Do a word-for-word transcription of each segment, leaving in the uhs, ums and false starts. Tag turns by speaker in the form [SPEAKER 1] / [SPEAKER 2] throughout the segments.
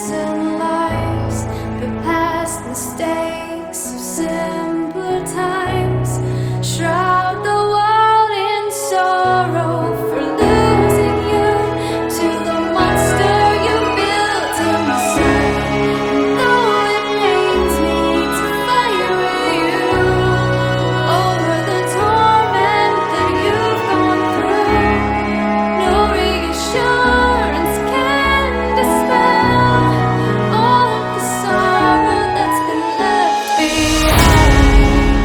[SPEAKER 1] and lies, but past mistakes of simpler times shroud the world in sorrow for losing you to the monster you built inside. And though it pains me to fight with you over the torment that you've gone through, no reassurance can dispel all of the sorrow that's been left behind.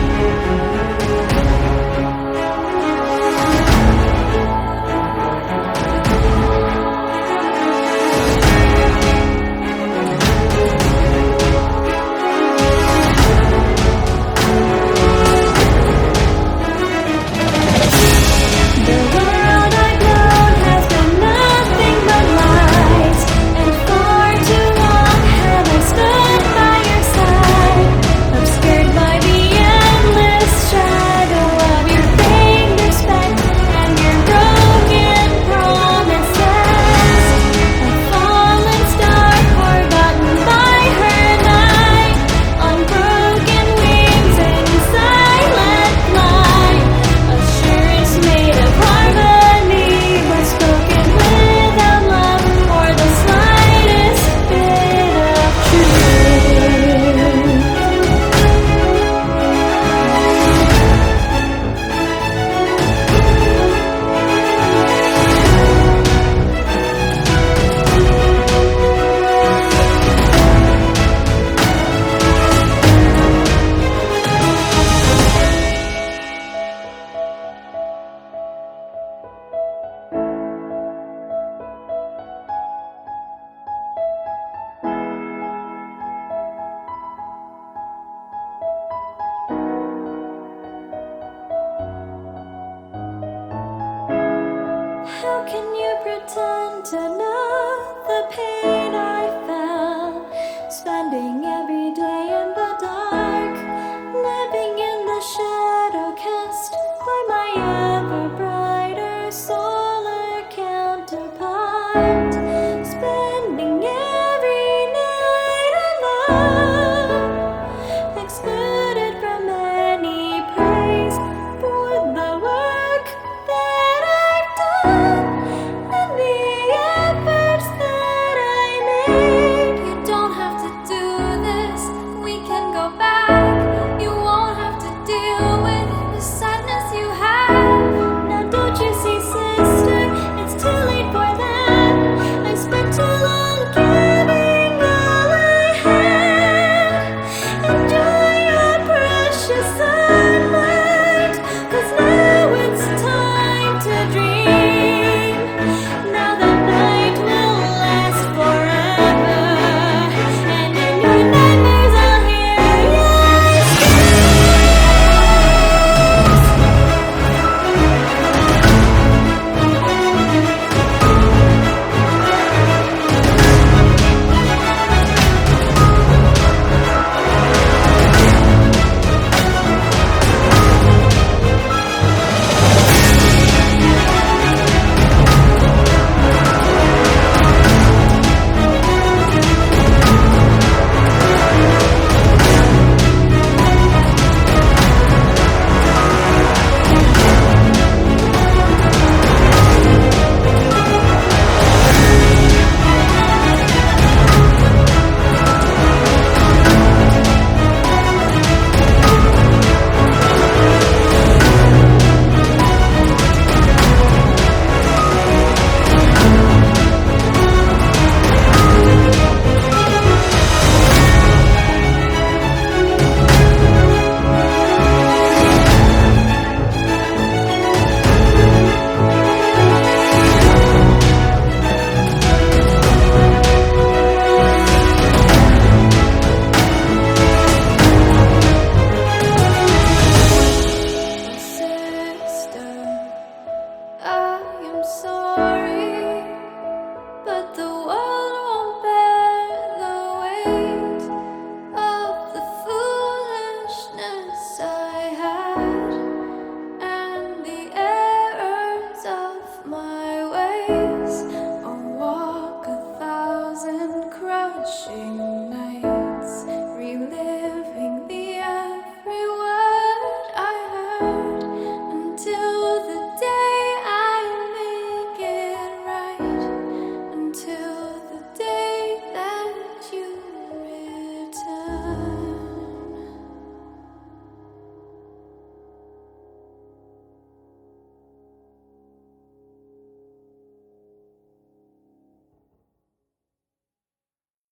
[SPEAKER 1] The world I've known has been nothing but lies, and far too long have I stood by your side, obscured by the endless shadow of your vain respect and your broken promises. A fallen star forgotten by her night, on broken wings and in silent flight. Assurance made of harmony, but spoken without love or the slightest bit of truth. How can you pretend to know the pain